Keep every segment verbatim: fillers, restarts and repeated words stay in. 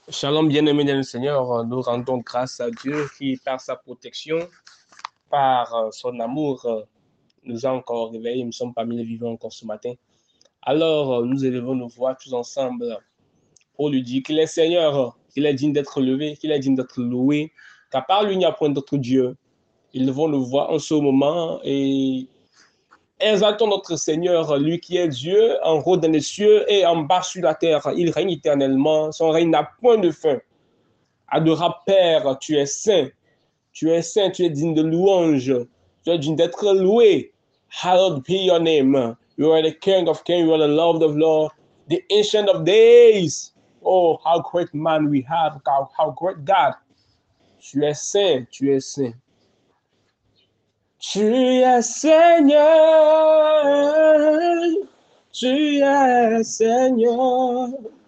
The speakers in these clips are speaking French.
Shalom, bien-aimés dans le Seigneur, nous rendons grâce à Dieu qui, par sa protection, par euh, son amour, euh, nous a encore réveillés. Nous sommes parmi les vivants encore ce matin. Alors, euh, nous élevons nos voix tous ensemble pour lui dire qu'il est Seigneur, qu'il est digne d'être levé, qu'il est digne d'être loué, car par lui, il n'y a point d'autre Dieu. Élevons nos voix en ce moment et exaltons notre Seigneur, lui qui est Dieu, en haut dans les cieux et en bas sur la terre. Il règne éternellement, son règne n'a point de fin. Adorable Père, tu es saint, tu es saint, tu es digne de louange, tu es digne d'être loué. Hallowed be your name. You are the King of kings, you are the Lord of lords, the Ancient of days. Oh, how great man we have, how, how great God. Tu es saint, tu es saint. Tu es Seigneur, tu es Seigneur,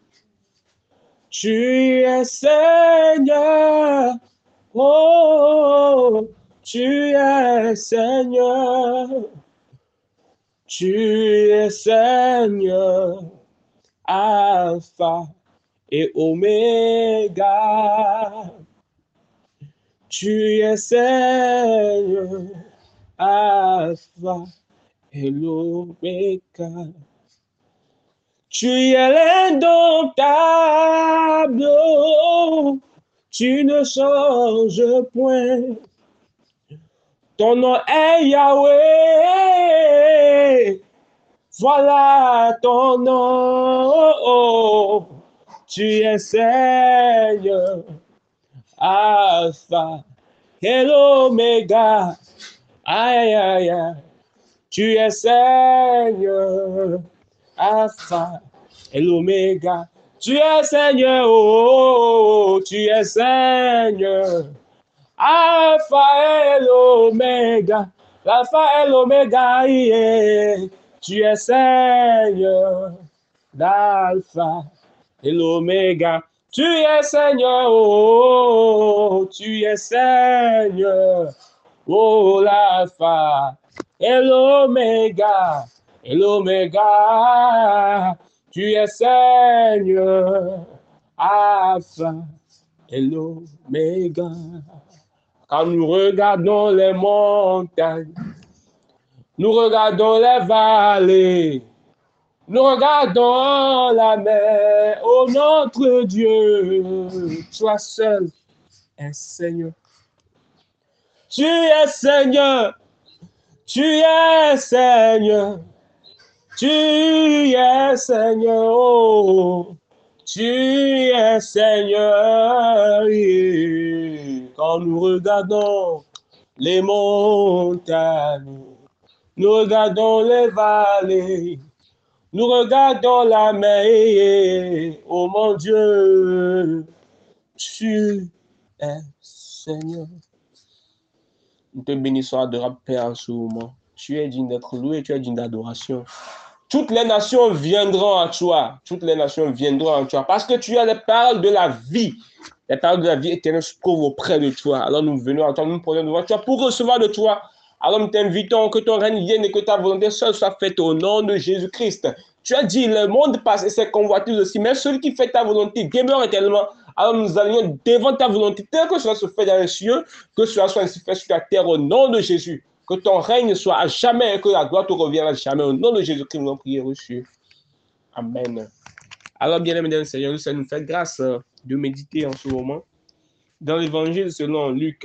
tu es Seigneur. Oh, tu es Seigneur, tu es Seigneur, Alpha et Oméga. Tu es Seigneur, Alpha et l'Oméga. Tu es l'indomptable. Tu ne changes point. Ton nom est Yahweh. Voilà ton nom. Tu es Seigneur, Alpha et l'Oméga. Aïe, aïe, aïe. Tu es Seigneur, Alpha et l'Oméga. Tu es Seigneur, oh, tu es Seigneur, Alpha et l'Oméga, l'Alpha et l'Oméga, yeah. Tu es Seigneur, l'Alpha et l'Oméga. Tu es Seigneur, oh, tu es Seigneur, oh, l'Alpha et l'Oméga, et l'Oméga. Tu es Seigneur, Alpha et l'Oméga. Quand nous regardons les montagnes, nous regardons les vallées, nous regardons la mer, oh notre Dieu, toi seul es Seigneur. Tu es Seigneur, tu es Seigneur. Tu es Seigneur, oh, tu es Seigneur. Quand nous regardons les montagnes, nous regardons les vallées, nous regardons la mer, oh mon Dieu, tu es Seigneur. Nous te bénissons, adorable Père, en ce moment. Tu es digne d'être loué, tu es digne d'adoration. Toutes les nations viendront à toi. Toutes les nations viendront à toi. Parce que tu as les paroles de la vie. Les paroles de la vie éternelle se trouvent auprès de toi. Alors nous venons à toi, nous nous prenons devant toi pour recevoir de toi. Alors nous t'invitons que ton règne vienne et que ta volonté seule soit faite au nom de Jésus-Christ. Tu as dit, le monde passe et ses convoitises aussi, mais celui qui fait ta volonté demeure éternellement. Alors nous allions devant ta volonté, tel que cela se fait dans les cieux, que cela soit ainsi fait sur la terre au nom de Jésus. Que ton règne soit à jamais et que la gloire te revienne à jamais. Au nom de Jésus-Christ, nous avons prié reçu. Amen. Alors, bien-aimés dans le Seigneur, ça nous fait grâce de méditer en ce moment dans l'évangile selon Luc,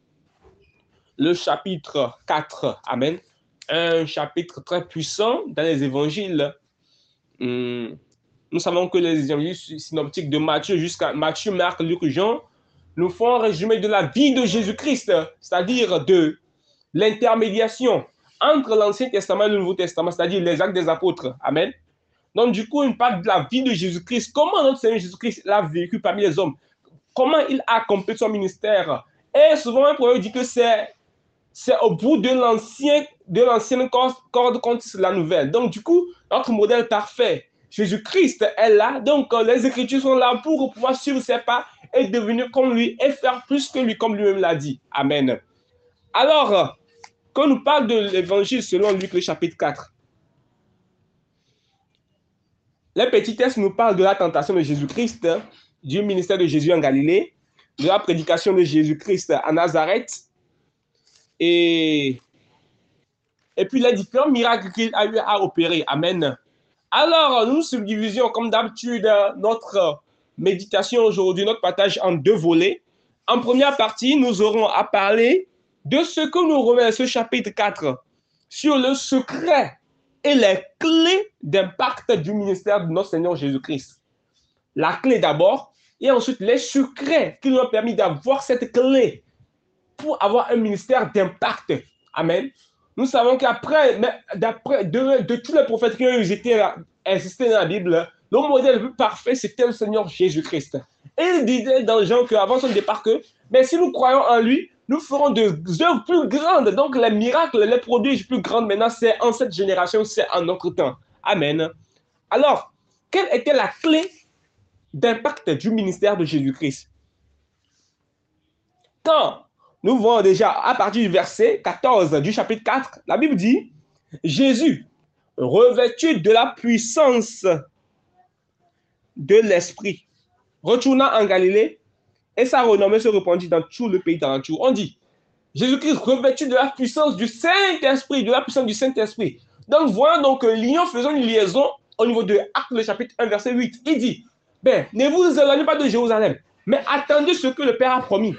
le chapitre quatre. Amen. Un chapitre très puissant dans les évangiles. Nous savons que les évangiles synoptiques de Matthieu jusqu'à Matthieu, Marc, Luc, Jean nous font un résumé de la vie de Jésus-Christ, c'est-à-dire de l'intermédiation entre l'Ancien Testament et le Nouveau Testament, c'est-à-dire les actes des apôtres. Amen. Donc, du coup, il parle de la vie de Jésus-Christ. Comment notre Seigneur Jésus-Christ l'a vécu parmi les hommes. Comment il a accompli son ministère. Et souvent, un proverbe dit que c'est au bout de l'ancienne corde qu'on tisse la nouvelle. Donc, du coup, notre modèle parfait, Jésus-Christ est là. Donc, les Écritures sont là pour pouvoir suivre ses pas et devenir comme lui et faire plus que lui, comme lui-même l'a dit. Amen. Alors, quand on nous parle de l'évangile selon Luc, le chapitre quatre, les petits textes nous parlent de la tentation de Jésus-Christ. du ministère de Jésus en Galilée, de la prédication de Jésus-Christ à Nazareth, et, et puis les différents miracles qu'il a eu à opérer. Amen. Alors, nous subdivisions comme d'habitude notre méditation aujourd'hui, notre partage en deux volets. En première partie, nous aurons à parler de ce que nous remet ce chapitre quatre sur le secret et les clés d'impact du ministère de notre Seigneur Jésus-Christ. La clé d'abord, et ensuite les secrets qui nous ont permis d'avoir cette clé pour avoir un ministère d'impact. Amen. Nous savons qu'après, d'après de, de tous les prophètes qui ont existé dans la Bible, le modèle le plus parfait, c'était le Seigneur Jésus-Christ. Et il disait dans Jean qu'avant son départ que, mais si nous croyons en lui, nous ferons des œuvres plus grandes. Donc les miracles, les produits plus grands, maintenant, c'est en cette génération, c'est en notre temps. Amen. Alors, quelle était la clé d'impact du ministère de Jésus-Christ? Quand nous voyons déjà à partir du verset quatorze du chapitre quatre, la Bible dit, Jésus, revêtu de la puissance de l'Esprit, retourna en Galilée et sa renommée se répandit dans tout le pays d'alentour. On dit, Jésus-Christ revêtu de la puissance du Saint-Esprit, de la puissance du Saint-Esprit. Donc, voyons donc que Lyon faisant une liaison au niveau de Actes, le chapitre un, verset huit. Il dit, ben, ne vous éloignez pas de Jérusalem, mais attendez ce que le Père a promis.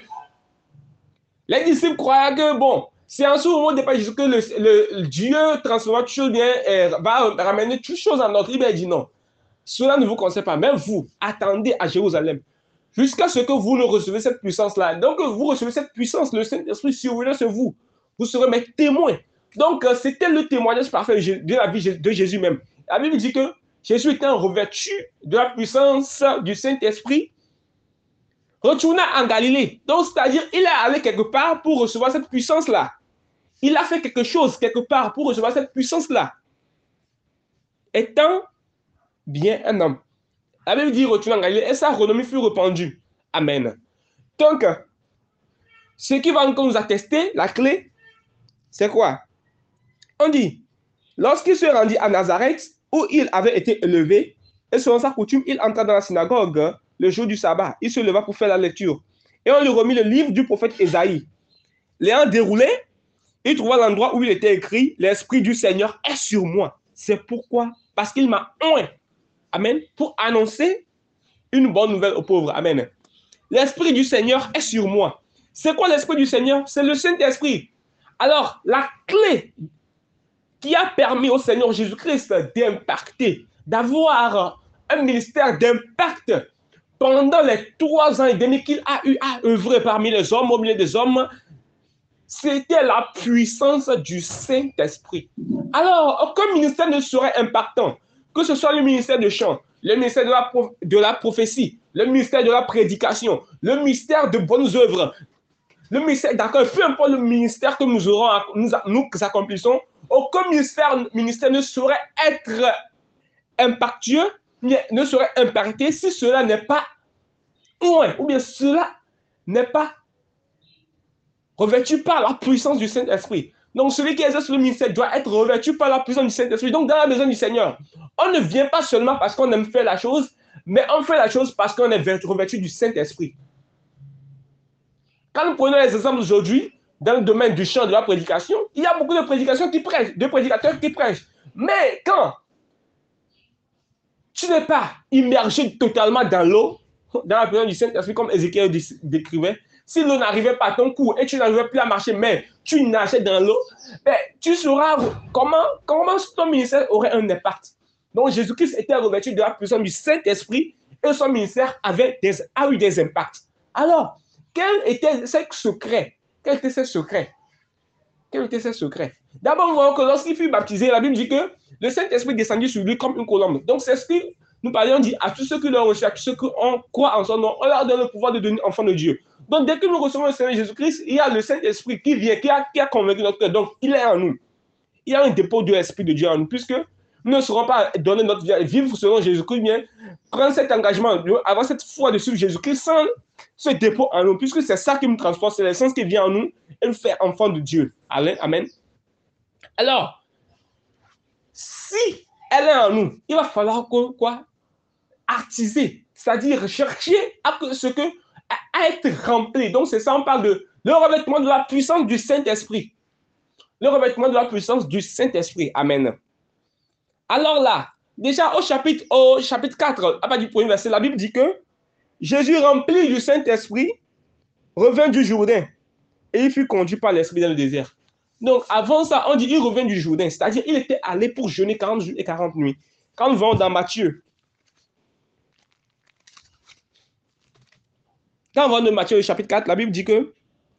Les disciples croyaient que, bon, c'est en ce moment de départ que le, le, le Dieu transformera toutes choses bien, et va ramener toutes choses en ordre. Il dit non. Cela ne vous concerne pas. Même vous, attendez à Jérusalem jusqu'à ce que vous ne recevez cette puissance-là. Donc, vous recevez cette puissance, le Saint-Esprit survenant sur vous. Vous serez mes témoins. Donc, c'était le témoignage parfait de la vie de Jésus même. La Bible dit que Jésus était revêtu de la puissance du Saint-Esprit, retourna en Galilée. Donc, c'est-à-dire, il est allé quelque part pour recevoir cette puissance-là. Il a fait quelque chose quelque part pour recevoir cette puissance-là. Étant bien un homme. La Bible dit retourna en Galilée et sa renommée fut répandue. Amen. Donc, ce qui va encore nous attester, la clé, c'est quoi? On dit, lorsqu'il se rendit à Nazareth, où il avait été élevé, et selon sa coutume, il entra dans la synagogue le jour du sabbat. Il se leva pour faire la lecture. Et on lui remit le livre du prophète Ésaïe. L'ayant déroulé, il trouva l'endroit où il était écrit, l'Esprit du Seigneur est sur moi. C'est pourquoi? Parce qu'il m'a oint. Amen. Pour annoncer une bonne nouvelle aux pauvres. Amen. L'Esprit du Seigneur est sur moi. C'est quoi l'Esprit du Seigneur? C'est le Saint-Esprit. Alors, la clé qui a permis au Seigneur Jésus-Christ d'impacter, d'avoir un ministère d'impact pendant les trois ans et demi qu'il a eu à œuvrer parmi les hommes, au milieu des hommes, c'était la puissance du Saint-Esprit. Alors, aucun ministère ne serait impactant, que ce soit le ministère de chant, le ministère de la, de la prophétie, le ministère de la prédication, le ministère de bonnes œuvres, le ministère, d'accord, peu importe le ministère que nous aurons, nous, nous accomplissons, aucun ministère, ministère ne saurait être impactueux, ne saurait impacter si cela n'est pas loin, ou bien cela n'est pas revêtu par la puissance du Saint-Esprit. Donc, celui qui exerce le ministère doit être revêtu par la puissance du Saint-Esprit. Donc, dans la maison du Seigneur, on ne vient pas seulement parce qu'on aime faire la chose, mais on fait la chose parce qu'on est revêtu du Saint-Esprit. Quand nous prenons les exemples aujourd'hui, dans le domaine du chant, de la prédication, il y a beaucoup de prédications qui prêchent, de prédicateurs qui prêchent. Mais quand tu n'es pas immergé totalement dans l'eau, dans la présence du Saint-Esprit, comme Ézéchiel décrivait, si l'eau n'arrivait pas à ton cou et tu n'arrivais plus à marcher, mais tu nageais dans l'eau, ben, tu sauras comment, comment ton ministère aurait un impact. Donc Jésus-Christ était revêtu de la puissance du Saint-Esprit et son ministère avait des, a eu des impacts. Alors, quel était ce secret? Quel était ce secret? Quel était ce secret? D'abord, nous voyons que lorsqu'il fut baptisé, la Bible dit que le Saint-Esprit descendit sur lui comme une colombe. Donc, c'est ce que nous parlions, dit à tous ceux qui l'ont reçu, à tous ceux qui ont croient en son nom, on leur donne le pouvoir de devenir enfants de Dieu. Donc, dès que nous recevons le Seigneur Jésus-Christ, il y a le Saint-Esprit qui vient, qui a, qui a convaincu notre cœur. Donc, il est en nous. Il y a un dépôt de l'Esprit de Dieu en nous, puisque nous ne serons pas donner notre vie, vivre selon Jésus-Christ, bien prendre cet engagement, avoir cette foi de suivre Jésus-Christ sans ce dépôt en nous, puisque c'est ça qui nous transforme, c'est l'essence qui vient en nous et nous fait enfants de Dieu. Amen. Alors, si elle est en nous, il va falloir quoi? Artiser, C'est-à-dire chercher à ce que, à, à être rempli. Donc, c'est ça, on parle de le revêtement de la puissance du Saint-Esprit. Le revêtement de la puissance du Saint-Esprit. Amen. Alors là, déjà au chapitre, au chapitre quatre, à partir du premier verset, la Bible dit que Jésus, rempli du Saint-Esprit, revint du Jourdain et il fut conduit par l'Esprit dans le désert. Donc, avant ça, on dit il revint du Jourdain, c'est-à-dire il était allé pour jeûner quarante jours et quarante nuits. Quand nous allons dans Matthieu, quand on va dans Matthieu, chapitre quatre, la Bible dit que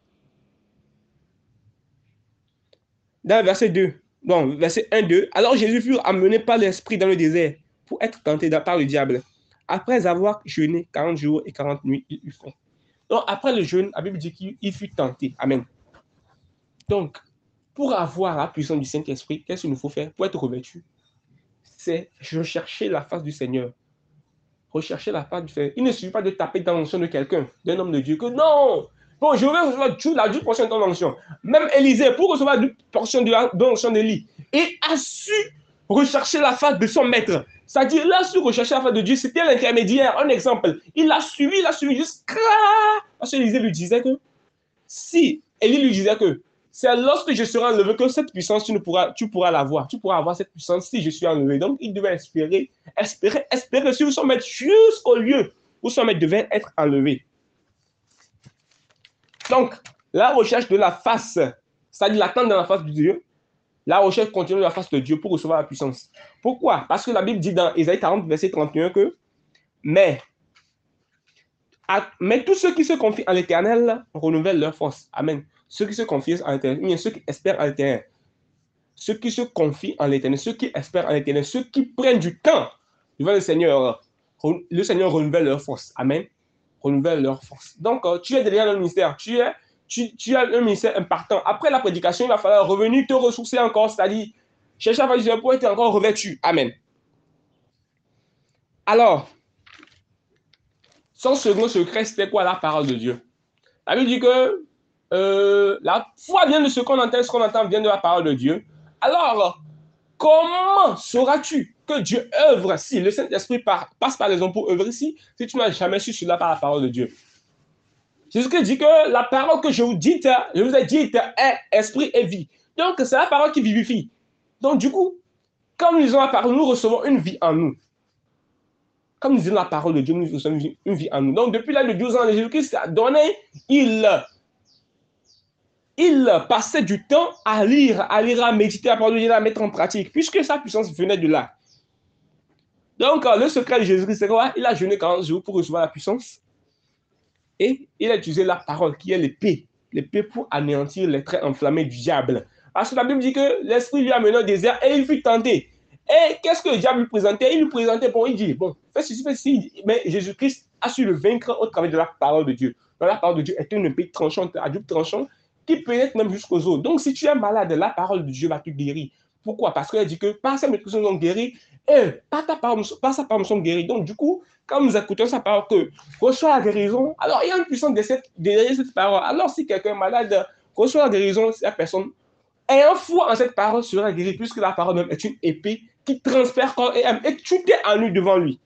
dans le verset deux, non, verset un, deux, alors Jésus fut amené par l'Esprit dans le désert pour être tenté par le diable. Après avoir jeûné quarante jours et quarante nuits, il eut faim. Donc, après le jeûne, la Bible dit qu'il fut tenté. Amen. Donc, pour avoir la puissance du Saint-Esprit, qu'est-ce qu'il nous faut faire pour être revêtu? C'est rechercher la face du Seigneur. Rechercher la face du Seigneur. Il ne suffit pas de taper dans l'onction de quelqu'un, d'un homme de Dieu, que non, bon, je veux recevoir la douze portion de ton onction. Même Élisée, pour recevoir la douze portion de l'onction d'Élie, il a su rechercher la face de son maître. C'est-à-dire, il a su rechercher la face de Dieu. C'était l'intermédiaire. Un exemple. Il a suivi, il a suivi jusqu'à... Parce qu'Élisée lui disait que si, Élie lui disait que c'est lorsque je serai enlevé que cette puissance, tu, ne pourras, tu pourras l'avoir. Tu pourras avoir cette puissance si je suis enlevé. Donc, il devait espérer, espérer, espérer suivre son maître jusqu'au lieu où son maître devait être enlevé. Donc, la recherche de la face, c'est-à-dire l'attente dans la face de Dieu, la recherche continue de la face de Dieu pour recevoir la puissance. Pourquoi? Parce que la Bible dit dans Ésaïe quarante, verset trente et un que mais, à, mais tous ceux qui se confient en l'Éternel renouvellent leur force. Amen. Ceux qui se confient en l'Éternel, mais ceux qui espèrent en l'Éternel, ceux qui se confient en l'Éternel, ceux qui espèrent en l'Éternel, ceux qui prennent du temps devant le Seigneur, le Seigneur renouvelle leur force. Amen. Renouvelle leur force. Donc, tu es derrière le ministère, tu es Tu, tu as un ministère impactant. Après la prédication, il va falloir revenir te ressourcer encore, c'est-à-dire chercher à faire du pour être encore revêtu. Amen. Alors, son second secret, c'était quoi? La parole de Dieu. La Bible dit que euh, la foi vient de ce qu'on entend, ce qu'on entend vient de la parole de Dieu. Alors, comment sauras-tu que Dieu œuvre si le Saint-Esprit passe par les hommes pour œuvrer ici, si tu n'as jamais su cela par la parole de Dieu? Jésus-Christ dit que la parole que je vous dis, je vous ai dit, est esprit et vie. Donc, c'est la parole qui vivifie. Donc, du coup, quand nous lisons la parole, nous recevons une vie en nous. Comme nous disons la parole de Dieu, nous recevons une vie en nous. Donc, depuis l'âge de douze ans, Jésus-Christ a donné, il, il passait du temps à lire, à lire, à méditer, à parole de Dieu, à mettre en pratique, puisque sa puissance venait de là. Donc, le secret de Jésus-Christ, c'est quoi? Il a jeûné quarante jours pour recevoir la puissance. Et il a utilisé la parole qui est l'épée, l'épée pour anéantir les traits enflammés du diable. Parce que la Bible dit que l'esprit lui a mené au désert et il fut tenté. Et qu'est-ce que le diable lui présentait? Il lui présentait, bon, il dit, bon, fais ceci, fais ceci. Mais Jésus-Christ a su le vaincre au travers de la parole de Dieu. Donc, la parole de Dieu est une épée tranchante, à double tranchant, qui pénètre même jusqu'aux os. Donc, si tu es malade, la parole de Dieu va te guérir. Pourquoi? Parce qu'elle dit que par sa maîtrise, nous sommes guéris, et par, ta parole, par sa parole, nous sommes guéris. Donc, du coup, quand nous écoutons sa parole, que reçoit la guérison, alors il y a une puissance de cette, derrière cette parole. Alors, si quelqu'un est malade, reçoit la guérison, la personne ayant foi en cette parole sera guérie, puisque la parole même est une épée qui transperce corps et âme, et tout est en lui devant lui.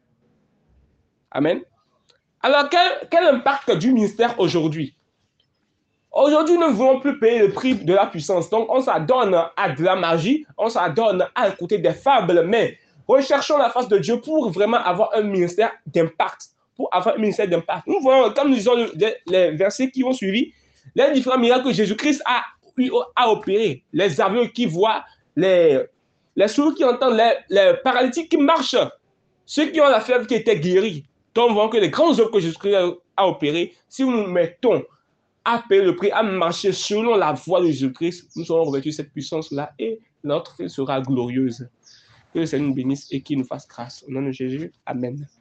Amen. Alors, quel, quel impact du ministère aujourd'hui? Aujourd'hui, nous ne voulons plus payer le prix de la puissance. Donc, on s'adonne à de la magie, on s'adonne à écouter des fables, mais recherchons la face de Dieu pour vraiment avoir un ministère d'impact. Pour avoir un ministère d'impact. Nous voyons, comme nous disons les, les versets qui ont suivi, les différents miracles que Jésus-Christ a, a opérés. Les aveugles qui voient, les, les sourds qui entendent, les, les paralytiques qui marchent, ceux qui ont la fièvre qui étaient guéris. Donc, nous voyons que les grandes œuvres que Jésus-Christ a, a opérées, si nous nous mettons à payer le prix, à marcher selon la voie de Jésus-Christ, nous serons revêtus de cette puissance-là et notre vie sera glorieuse. Que le Seigneur nous bénisse et qu'il nous fasse grâce. Au nom de Jésus, Amen.